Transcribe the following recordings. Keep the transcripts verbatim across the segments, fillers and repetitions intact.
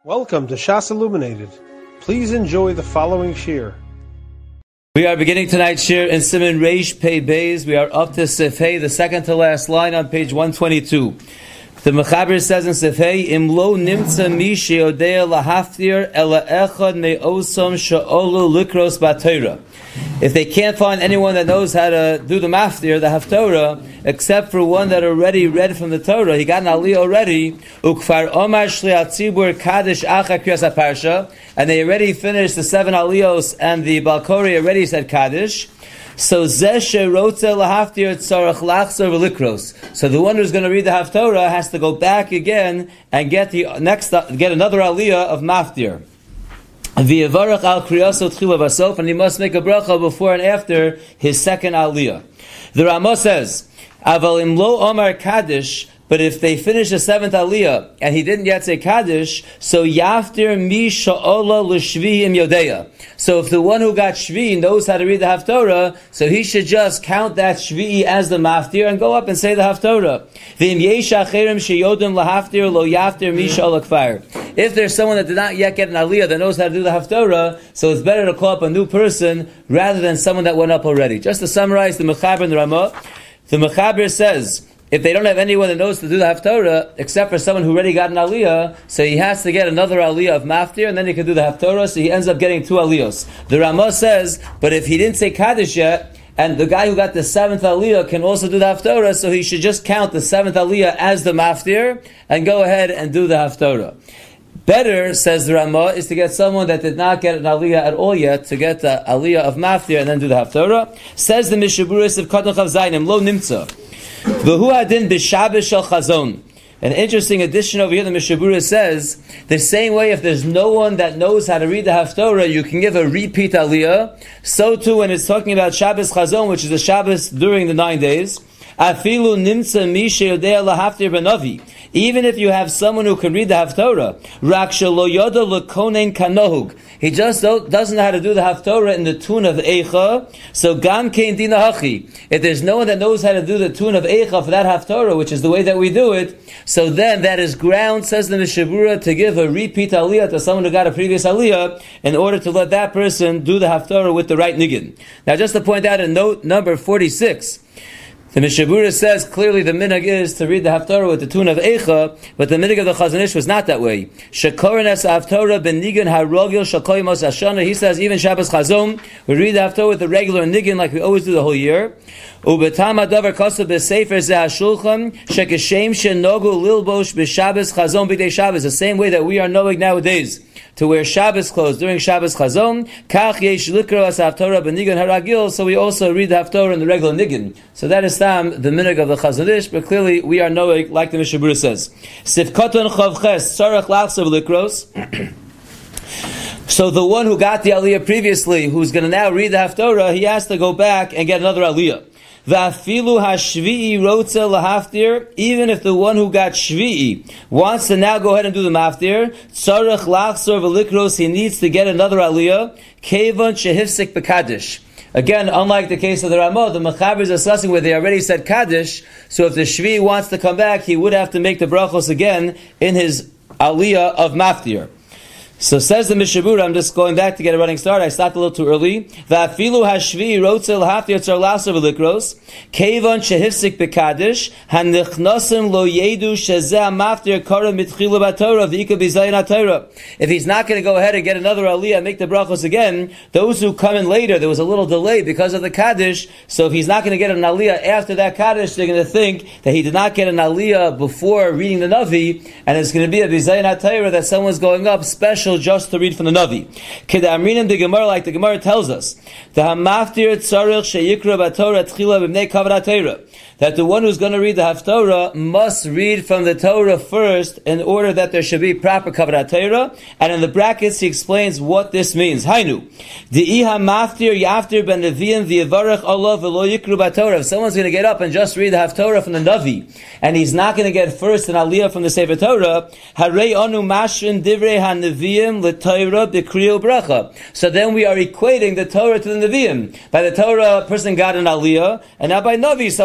Welcome to Shas Illuminated. Please enjoy the following shir. We are beginning tonight's shir in Siman Reish Pei Beis. We are up to Sefei, the second to last line on page one twenty-two. The Mechaber says in Sefei, Im lo nimtza mi sheodea lahaftir ela echad me'osam she'olu likros b'Torah. If they can't find anyone that knows how to do the maftir, the haftorah, except for one that already read from the Torah, he got an aliyah already, ukfar omar shliat tzibur kaddish acha kriyas haparsha, and they already finished the seven aliyos, and the balkori already said kaddish. So zeh rotze lahaftir tzarach lachzor v'likros. So the one who's going to read the haftorah has to go back again and get the next, get another aliyah of maftir. V'yavarach al kriyaso tchila v'asof, and he must make a bracha before and after his second aliyah. The Ramah says, aval im lo omar kaddish, but if they finish the seventh aliyah and he didn't yet say kaddish, so yaftir mi sha'ola l'shvi im yodeya. So if the one who got shvi knows how to read the haftorah, so he should just count that shvi as the maftir and go up and say the haftorah. V'im yesh acherim sheyodim lahaftir lo yaftir mi sha'ola kfar. If there's someone that did not yet get an aliyah that knows how to do the haftorah, so it's better to call up a new person rather than someone that went up already. Just to summarize the Mechaber and the Ramah, the Mechaber says, if they don't have anyone that knows to do the haftorah, except for someone who already got an aliyah, so he has to get another aliyah of maftir, and then he can do the haftorah, so he ends up getting two aliyos. The Ramah says, but if he didn't say kaddish yet, and the guy who got the seventh aliyah can also do the haftorah, so he should just count the seventh aliyah as the maftir, and go ahead and do the haftorah. Better, says the Ramah, is to get someone that did not get an aliyah at all yet, to get the aliyah of maftir, and then do the haftorah. Says the Mishaburis of Katan Chav Zaynim, lo nimtza. V'hu adin b'shabes shel chazon. An interesting addition over here, the Mishabura says, the same way if there's no one that knows how to read the haftorah, you can give a repeat aliyah. So too when it's talking about Shabbos chazon, which is the Shabbos during the nine days, afilu nimtza mi sheyodea lahaftir b'navi. Even if you have someone who can read the haftorah, rak shelo yoda lekonen kanohug. He just doesn't know how to do the haftorah in the tune of eicha. So gam kein dina hachi. If there's no one that knows how to do the tune of eicha for that haftorah, which is the way that we do it, so then that is ground, says the Mishabura, to give a repeat aliyah to someone who got a previous aliyah in order to let that person do the haftorah with the right niggin. Now, just to point out in note number forty-six, the Mishabura says clearly the minhag is to read the haftorah with the tune of eicha, but the minhag of the Chazon Ish was not that way. Shekorin es haftorah ben nigun harogil shakoyimos hashana. He says even Shabbos chazon we read the haftorah with the regular nigun like we always do the whole year. Ubetam hadavar kosav b'sefer zeh hashulchan shekeshem shenogu lilbosh b'Shabbos chazon b'dei Shabbos. The same way that we are knowing nowadays to wear Shabbos clothes during Shabbos chazon, kach yesh likro as haftorah ben nigun haragil. So we also read the haftorah in the regular nigun. So that is the minhag of the Chazon Ish, but clearly we are knowing, like the Mishabura says. Sifkaton chavches sarach lachsav likros. So the one who got the aliyah previously, who's going to now read the haftorah, he has to go back and get another aliyah. V'afilu hashvi'i rotze lahaftir. Even if the one who got shvi'i wants to now go ahead and do the maftir, tzarach lachsor v'likros, he needs to get another aliyah. Kevon shehifsik b'kaddish. Again, unlike the case of the Ramah, the Mechaber is discussing where they already said Kaddish, so if the Shvi wants to come back, he would have to make the brachos again in his aliyah of maftir. So says the Mishabura, I'm just going back to get a running start, I stopped a little too early. V'afilu hashvi rotze l'haftir tzar laser v'likros, kevon shehifsik b'kaddish, hanichnosim lo yedu shezeh maftir kara mitchilu b'torah v'ika b'zayin ha'torah. If he's not going to go ahead and get another aliyah and make the brachos again, those who come in later, there was a little delay because of the kaddish, so if he's not going to get an aliyah after that kaddish, they're going to think that he did not get an aliyah before reading the Navi, and it's going to be a b'zayin ha'torah that someone's going up special just to read from the Navi. Kedamrinim the Gemara, like the Gemara tells us, the hamaftir tzarich sheyikra b'torah tchila b'mnei kavod Torah, that the one who's going to read the haftorah must read from the Torah first in order that there should be proper kavod Torah. And in the brackets he explains what this means. Hainu, the hamaftir yaftir ben neviim v'yivarech Allah v'lo yikru b'torah. If someone's going to get up and just read the haftorah from the Navi, and he's not going to get first an aliyah from the Sefer Torah, harei anu mashrin divrei haneviyim l'Torah b'kriyo bracha. So then we are equating the Torah to the Nevi'im. By the Torah, a person got an aliyah, and now by Navi, someone's getting an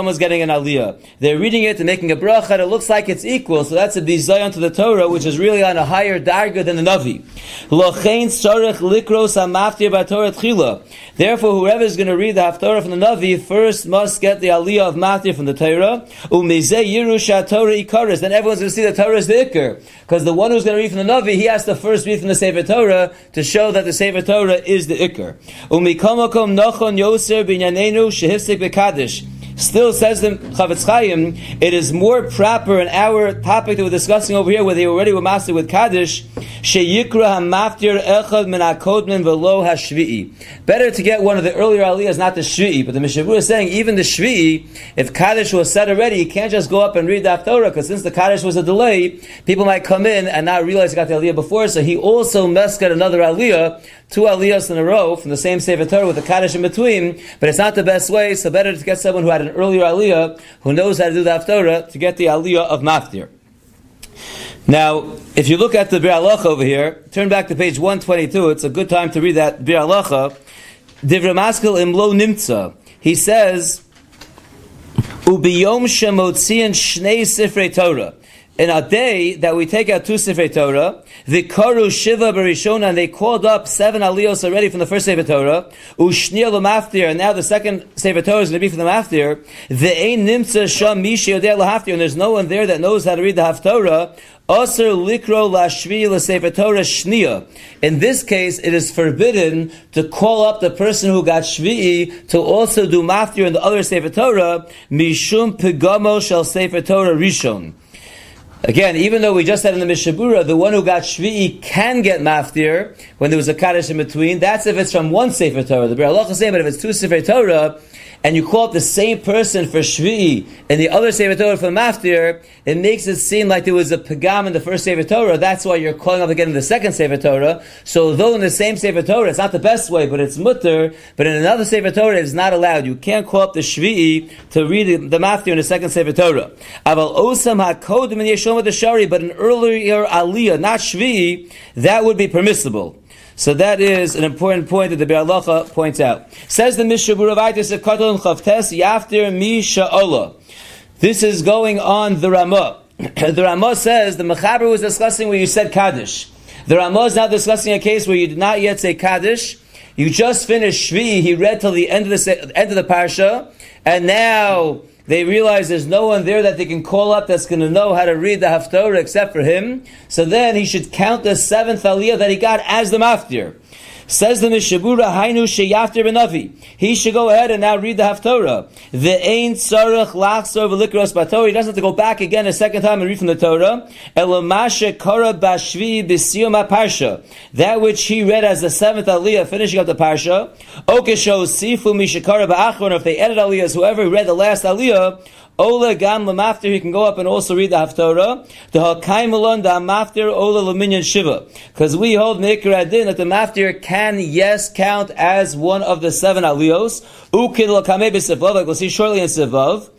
an aliyah. They're reading it and making a bracha, and it looks like it's equal, so that's a bizayon to the Torah, which is really on a higher darga than the Navi. Lochein tzarech likros hamaftir b'Torah tchila. Therefore, whoever is going to read the Haftorah from the Navi first must get the aliyah of maftir from the Torah. Umezeh yirush haTorah ikaris. Then everyone's going to see the Torah is the ikar, because the one who's going to read from the Navi, he has to first read from the Sefer Torah to show that the Sefer Torah is the ikar. Umikamakom nochon yoser binyanenu shehifsik b'kadish. Still says the Chavetz Chaim, it is more proper in our topic that we're discussing over here, where they already were mastered with Kaddish, sheyikra hamaftir echad min hakodmin v'lo hashvi'i. Better to get one of the earlier aliyahs, not the shvi'i. But the Mishnah Berurah is saying, even the shvi'i, if Kaddish was said already, you can't just go up and read the Haftorah, because since the Kaddish was a delay, people might come in and not realize they got the aliyah before, so he also must get another aliyah, two aliyahs in a row from the same Sefer Torah with the Kaddish in between, but it's not the best way, so better to get someone who had an earlier aliyah, who knows how to do the Haftorah, to get the aliyah of maftir. Now, if you look at the Bir Halacha over here, turn back to page one twenty-two, it's a good time to read that Bir Halacha. Divrei Maskil imlo nimtza. He says, Ubiyom shemotzian shnei sifrei Torah. In a day that we take out two Sifrei Torah, Vikaru Shiva Barishona, and they called up seven aliyos already from the first Sefer Torah, Ushniel L'Maftir, and now the second Sefer Torah is going to be from the Maftir, Ve'ein Nimtza Sham Mishi Yodei L'Haftir, and there's no one there that knows how to read the Haftorah, Aser Likro Lashvi L'Sefer Torah Shnia. In this case, it is forbidden to call up the person who got Shvi'i to also do Maftir in the other Sefer Torah, Mishum Pegamo Shel Sefer Torah Rishon. Again, even though we just said in the Mishnah Berurah, the one who got Shvi'i can get maftir when there was a Kaddish in between. That's if it's from one Sefer Torah. The Bir Halacha is saying, but if it's two Sefer Torah, and you call up the same person for Shvi'i and the other Sefer Torah for maftir, it makes it seem like there was a pagam in the first Sefer Torah. That's why you're calling up again in the second Sefer Torah. So although in the same Sefer Torah, it's not the best way, but it's mutter, but in another Sefer Torah, it's not allowed. You can't call up the Shvi'i to read the, the maftir in the second Sefer Torah. Aval osam hakodim and yeshom the shari, but an earlier aliyah, not Shvi'i, that would be permissible. So that is an important point that the Bir Halacha points out. Says the Mishnah Berurah, Yaftir mi sha'olah. This is going on the Ramah. The Ramah says the Mechaber was discussing where you said Kaddish. The Ramah is now discussing a case where you did not yet say Kaddish. You just finished Shvi. He read till the end of the end of the parsha, and now they realize there's no one there that they can call up that's going to know how to read the Haftorah except for him. So then he should count the seventh aliyah that he got as the maftir. Says the Mishnah Berurah, Hainu sheyaftir b'navi. He should go ahead and now read the Haftorah. Ve'ein tzarech lachzor v'likros b'Torah. He doesn't have to go back again a second time and read from the Torah. Elamashe kara b'shvi b'siyum ha'parsha. That which he read as the seventh aliyah, finishing up the parsha. Okesho sifu mishakara b'achron. If they added aliyahs, whoever read the last aliyah, Ola gam lemaftir, he can go up and also read the Haftorah. The hakaimelon da maftir ola leminyan shiva. Because we hold meikar adin that the maftir can, yes, count as one of the seven aliyos. Ukid lakamei b'sivvav, like we'll see shortly in Sivvav.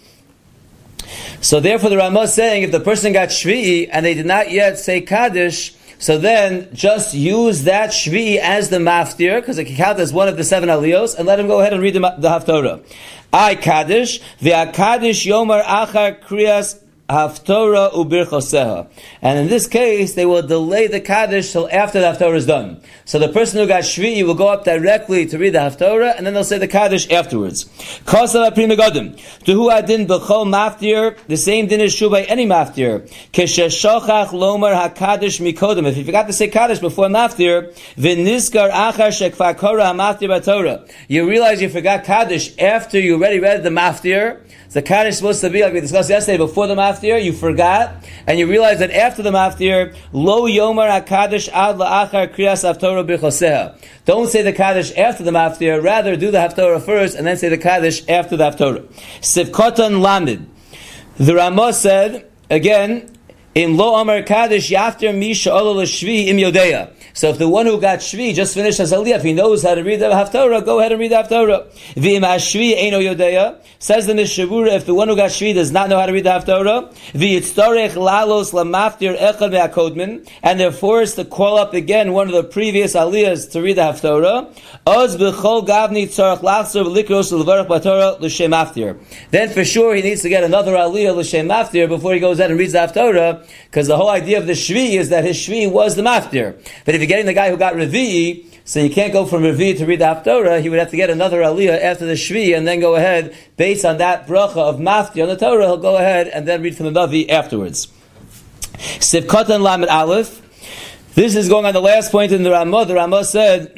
So therefore the Ramah is saying, if the person got Shvi'i and they did not yet say Kaddish, so then just use that Shvi'i as the maftir, because it can count as one of the seven aliyos, and let him go ahead and read the, the Haftorah. I Kaddish, v'ha Kaddish yomar achar kriyas Haftorah ubirchoseha. And in this case, they will delay the Kaddish till after the Haftorah is done. So the person who got Shvi'i will go up directly to read the Haftorah, and then they'll say the Kaddish afterwards. Kosav apri megadim. Duhu adin b'chol maftir, the same din is true by any maftir. Kesheshochach lomar ha-Kaddish mikodem. If you forgot to say Kaddish before maftir, v'nizkar achar shekfar kora ha-maftir b'Torah. You realize you forgot Kaddish after you already read the maftir. The Kaddish is supposed to be, like we discussed yesterday, before the maftir, you forgot, and you realize that after the maftir, lo yomar ha-Kaddish ad la'achar kriyas Haftorah b'choseha. Don't say the Kaddish after the maftir, rather do the Haftorah first, and then say the Kaddish after the Haftorah. Sivkotan Lamed. The Ramah said, again, Im lo amar kaddish yafter misha ola l'shvi im yodeya. So if the one who got shvi just finished as aliyah, if he knows how to read the haftorah, go ahead and read the haftorah. V'im hashvi eino yodeya. Says the Mishabura, if the one who got shvi does not know how to read the haftorah, v'yitztorech lalos lamaftir echad me'akodmin, and they're forced to call up again one of the previous aliyahs to read the haftorah, oz b'chol gavni tzarech lachzor v'likros l'varach b'torah l'shem maftir. Then for sure he needs to get another aliyah l'shem maftir before he goes out and reads the haftorah, because the whole idea of the shvi is that his shvi was the maftir. But if you're getting the guy who got revi'i, so you can't go from revi'i to read the haftorah, he would have to get another aliyah after the shvi and then go ahead, based on that bracha of maftir on the Torah, he'll go ahead and then read from the navi afterwards. Sivkatan lamed aleph. This is going on the last point in the Ramah. The Ramah said,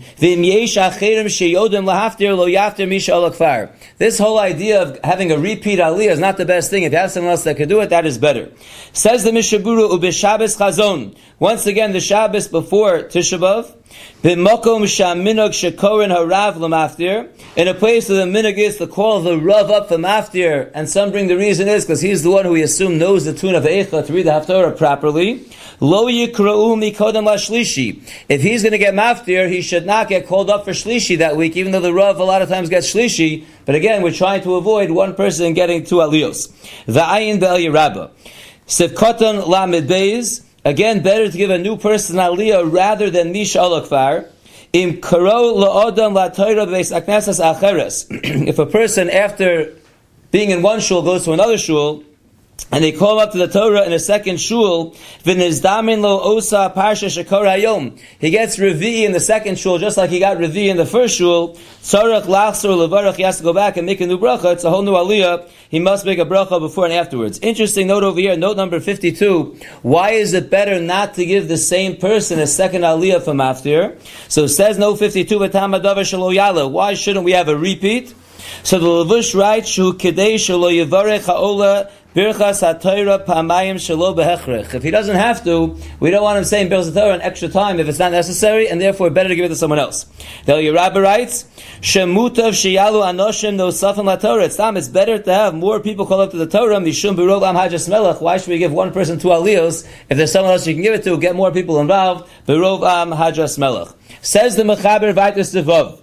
this whole idea of having a repeat aliyah is not the best thing. If you have someone else that could do it, that is better. Says the Mishabura, Ubishabes Chazon. Once again, the Shabbos before Tisha B'Av, B'mokom shaminog shekorin harav l'maftir, in a place where the minog is to call the Rav up for maftir, and some bring the reason is because he's the one who we assume knows the tune of Eicha to read the Haftorah properly. Lo yikra'u mikodem lashlishi. If he's going to get maftir, he should not get called up for shlishi that week, even though the Rav a lot of times gets shlishi. But again, we're trying to avoid one person getting two aliyos. V'ayin be'el yirabah. Sivkoton lamed beis. Again, better to give a new person aliyah rather than misha alakfar. Im karo la'odam la'toira b'beis aknesas acheres. If a person, after being in one shul, goes to another shul, and they call him up to the Torah in a second shul, v'nizdamin lo osa parsha shekor hayom. He gets revi in the second shul, just like he got revi in the first shul. Tzarech lachzor levarach, he has to go back and make a new bracha. It's a whole new aliyah. He must make a bracha before and afterwards. Interesting note over here, note number fifty-two. Why is it better not to give the same person a second aliyah for maftir? So it says note fifty-two, v'tam hadavar shelo yala. Why shouldn't we have a repeat? So the Levush writes, shu kedei shelo yivarech ha'ola birchas ha'torah pa'amayim shelo behechrech. If he doesn't have to, we don't want him saying birchas ha'torah an extra time if it's not necessary, and therefore better to give it to someone else. The Yerabba writes, shemutav sheyalu anoshim nosafim la'torah. It's time, it's better to have more people call up to the Torah, mishum birov am hajas melech. Why should we give one person two aliyos? If there's someone else you can give it to, get more people involved. Birov am hajas melech. Says the Mechaber Vaitus Devav.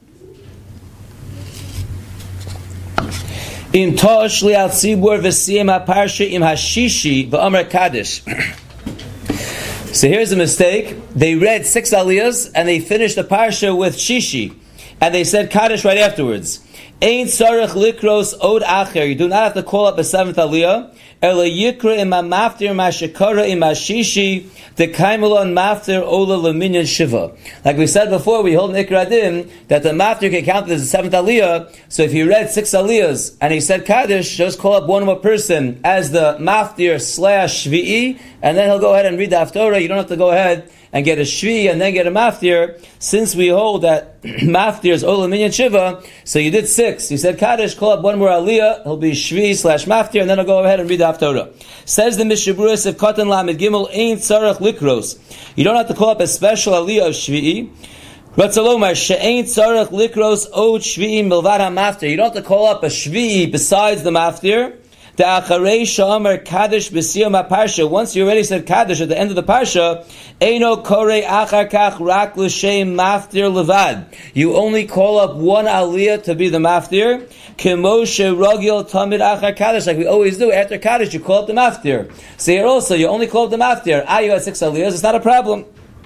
In tosh li'al tzibur v'siyem ha'parsha im hashishi v'amar kaddish. So here's a mistake. They read six aliyahs and they finished the parsha with shishi, and they said kaddish right afterwards. Ein tzarech likros od acher. You do not have to call up a seventh aliyah. Ela yikra im ha'maftir ma'shekara im hashishi dekaimelon maftir ola leminyan shiva. Like we said before, we hold in Ikra Adim that the maftir can count as the seventh aliyah. So if he read six aliyahs and he said kaddish, just call up one more person as the maftir slash shvi'i, and then he'll go ahead and read the haftorah. You don't have to go ahead and get a shvi and then get a maftir. Since we hold that maftir is ola minyan shiva, so you did six. You said kaddish, call up one more aliyah. He'll be shvi slash maftir, and then he'll go ahead and read the haftorah. Says the Mishabura of Katan Lamed Gimel Ein Tzarech Likros. You don't have to call up a special aliyah of shvi'i. Ratzalomar she'ein tzarech likros od shvi'i milvad ha'maftir. You don't have to call up a shvi'i besides the maftir. The acharei sha'amar kaddish b'siyam ha'parsha. Once you already said kaddish at the end of the parsha, eino korei achar kach rak l'shem maftir levad. You only call up one aliyah to be the maftir. Kemo she'rogil tamid achar kaddish. Like we always do, after kaddish you call up the maftir. So here also, you only call up the maftir. Ah, you had six aliyahs, it's not a problem.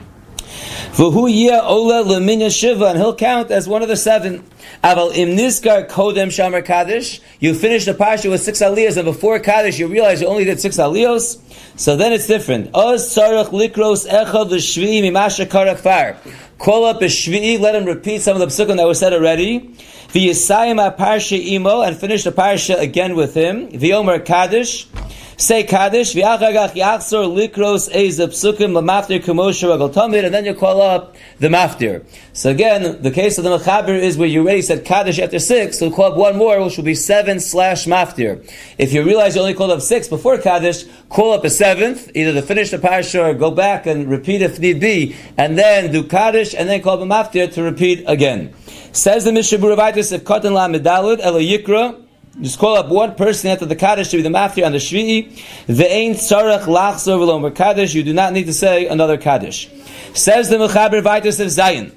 V'hu yeh ola l'minyan shiva, and he'll count as one of the seven. Aval im nizkar kodem shamar kaddish. You finish the parsha with six aliyahs, and before kaddish you realize you only did six aliyahs. So then it's different. Oz tzarech likros echad l'shvi'i mimasha karak far. Call up a shvi'i, let him repeat some of the psukim that were said already. V'yisayim ha-parsha imo, and finish the parsha again with him. V'yomer kaddish. Say kaddish, v'achagach yachzor likros eiz psukim l'maftir k'moshe ragal tamid, and then you call up the maftir. So again, the case of the Mechaber is where you already said kaddish after six, so call up one more, which will be seven slash maftir. If you realize you only called up six before kaddish, call up a seventh, either to finish the parsha or go back and repeat if need be, and then do kaddish, and then call up a maftir to repeat again. Says the Mishabura Vaitis of Katan La Medalud, Ela Yikra, Just call up one person after the Kaddish to be the Maftir on the Shvi'i. Ve'ein tzarech lachzor v'lomer Kaddish. You do not need to say another Kaddish. Says the Mechaber Vaitus of Zion.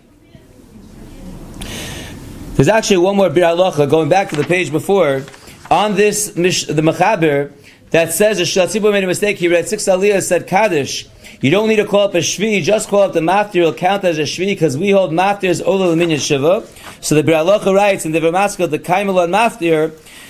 There's actually one more Bir Halacha, going back to the page before, on this, the Mechaber, that says, if Shalatzibur made a mistake, he read six Aliyah, said Kaddish. You don't need to call up a Shvi, just call up the Maftir, it'll count as a Shvi, because we hold Maftir as Ola L'minyan Shiva. So the Bir Halacha writes in the Vermaskal, the Kaimel on Maftir,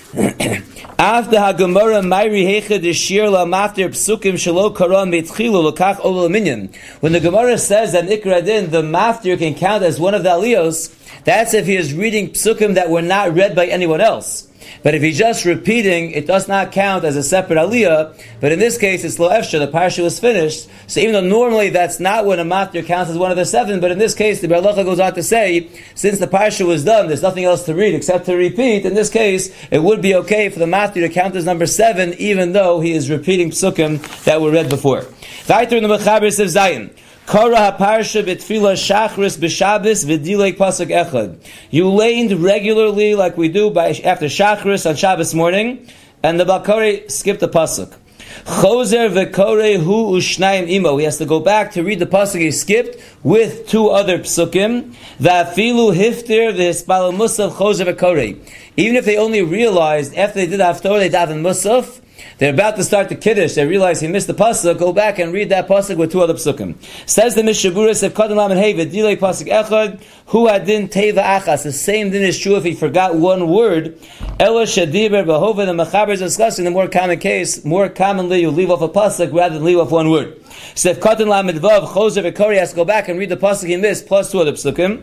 after HaGemara Mayri Hecha Deshir La Maftir Psukim Shelo Karan Meitchilu Lokach Ola L'minyan. When the Gemara says that Ikra Din, the Maftir can count as one of the Aliyos, that's if he is reading Psukim that were not read by anyone else. But if he's just repeating, it does not count as a separate aliyah. But in this case, it's lo efsha, the parsha was finished. So even though normally that's not when a maftir counts as one of the seven, but in this case, the Bar Halacha goes on to say, since the parsha was done, there's nothing else to read except to repeat. In this case, it would be okay for the maftir to count as number seven, even though he is repeating psukim that were read before. Weiter in the Mechaber of Zion. Kara haparsha betfila shachris b'Shabbos v'dilei pasuk echad. You laned regularly, like we do by after shachris on Shabbos morning, and the Bakari skipped the pasuk. Choser v'korei hu ushnayim imo. He has to go back to read the pasuk he skipped with two other psukim. V'afilu hiftir v'hispal musaf choser v'korei. Even if they only realized after they did the haftorah they davened musaf, they're about to start the Kiddush, they realize he missed the pasuk, go back and read that pasuk with two other psukim. Says the Mishaburis of Kadam Lamed Hey v'dilei pasuk echad, hu hadin teva achas. The same din is true if he forgot one word. Ela shadiber b'hova, the Mechaber is discussing the more common case, more commonly you leave off a pasuk rather than leave off one word. So if Kadam Lamed Vav, Choser v'Kori has to go back and read the pasuk he missed, plus two other psukim.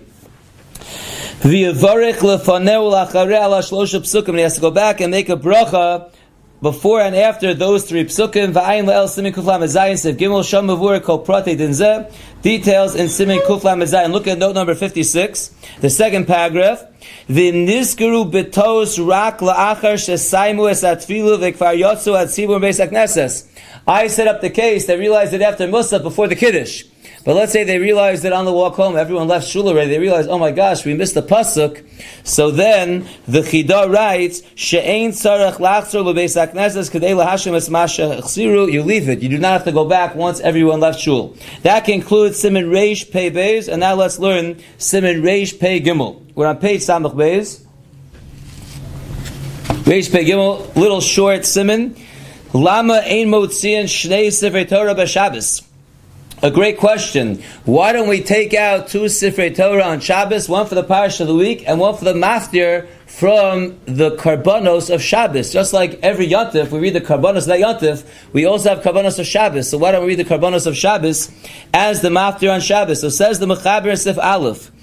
V'yavarech lefaneu lacharei ala shlosha psukim, and he has to go back and make a bracha before and after those three psukim. V'ayin le'el simin kuf lamed zayin sev gimel sham mavur kol prate din zeh. Details in simin kuf lamed zayin. Look at note number fifty-six, the second paragraph. V'nizkeru betos rak la'achar shesaimu es atfilu v'kvar yotzu at tzibur beis hakneses. I set up the case. They realized it after Musaf, before the Kiddush. But let's say they realized that on the walk home, everyone left shul already. They realized, oh my gosh, we missed the pasuk. So then the Chidah writes, "She'ein tzarech lachzor lebeis hakneses kedei lahashim es masha chsiru." You leave it. You do not have to go back once everyone left shul. That concludes Siman Reish Pei Beis, and now let's learn Siman Reish Pei Gimel. We're on page Samach Beis. Reish Pei Gimel, little short Siman. Lama ein motzian shnei sifrei Torah b'Shabbos. A great question. Why don't we take out two Sifrei Torah on Shabbos, one for the Parsha of the week, and one for the Maftir from the Karbanos of Shabbos? Just like every Yontif, we read the Karbanos of that Yontif, we also have Karbanos of Shabbos. So why don't we read the Karbanos of Shabbos as the Maftir on Shabbos? So says the Mechaber Sif Aleph.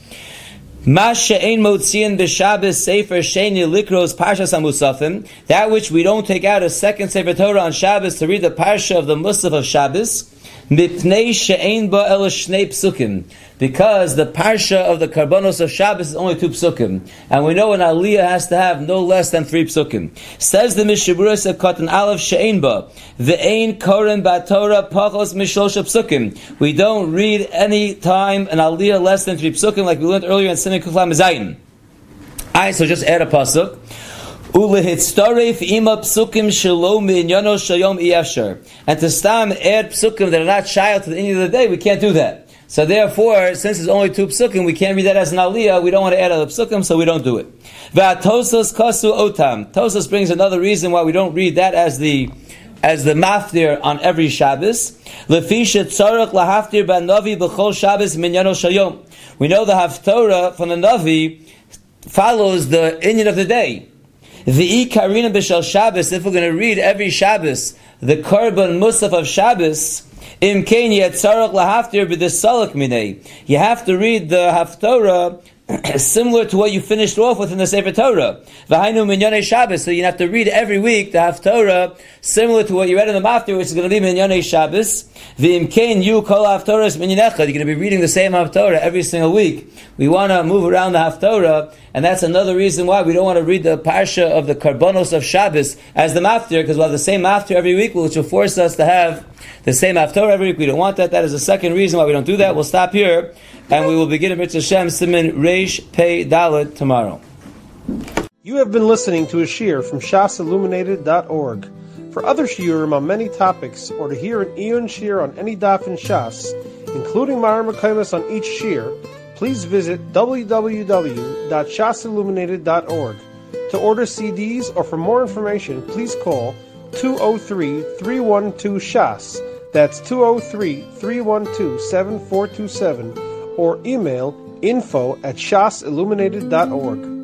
Mas she'ein motzian b'Shabbos sefer sheni likros parshas hamusafim. That which we don't take out a second Sefer Torah on Shabbos to read the Parsha of the Musaf of Shabbos. Mipnei she'ein ba el shnei psukim, because the parsha of the Karbanos of Shabbos is only two psukim, and we know an aliyah has to have no less than three psukim. Says the Mishaburis of Katan Aleph she'ein ba ve'ein koren ba'Torah pachos mishlosha psukim. We don't read any time an aliyah less than three psukim, like we learned earlier in Siman Kuf Lamed Zayin. Alright, so just add a pasuk. Ulehitstaref ima psukim shelo minyano shayom iyafshar. And to stam add psukim that are not shy to the end of the day, we can't do that. So therefore, since it's only two psukim, we can't read that as an aliyah. We don't want to add other psukim, so we don't do it. V'atosos kasu otam. Tosos brings another reason why we don't read that as the as the maftir on every Shabbos. Lefisha tzarech lahaftir ba'navi b'chol Shabbos minyano shayom. We know the haftorah from the Navi follows the inyan of the day. The Karina b'Shal Shabbos, if we're going to read every Shabbos the Karban Musaf of Shabbos, Im Kain Yetzarach Lahaftir b'Desalak Minei. You have to read the Haftorah similar to what you finished off with in the Sefer Torah. V'hainu Minyonei Shabbos. So you have to read every week the Haftorah similar to what you read in the Maftir, which is going to be Minyonei Shabbos. V'im Kain Yu Kol Haftorah Minyanechad. You're going to be reading the same Haftorah every single week. We want to move around the Haftorah, and that's another reason why we don't want to read the Parsha of the Karbanos of Shabbos as the Maftir, because we'll have the same Maftir every week, which will force us to have the same Haftorah every week. We don't want that. That is the second reason why we don't do that. We'll stop here, and we will begin in Mitzvah Shem Siman Reish Pei Dalet tomorrow. You have been listening to a shiur from shas illuminated dot org. For other shiurim on many topics, or to hear an Iyun shiur on any daf in Shas, including Mareh Mekomos on each shiur, please visit w w w dot shas illuminated dot org. To order C Ds or for more information, please call two oh three, three one two, shas. That's two oh three, three one two, seven four two seven, or email info at shas illuminated dot org.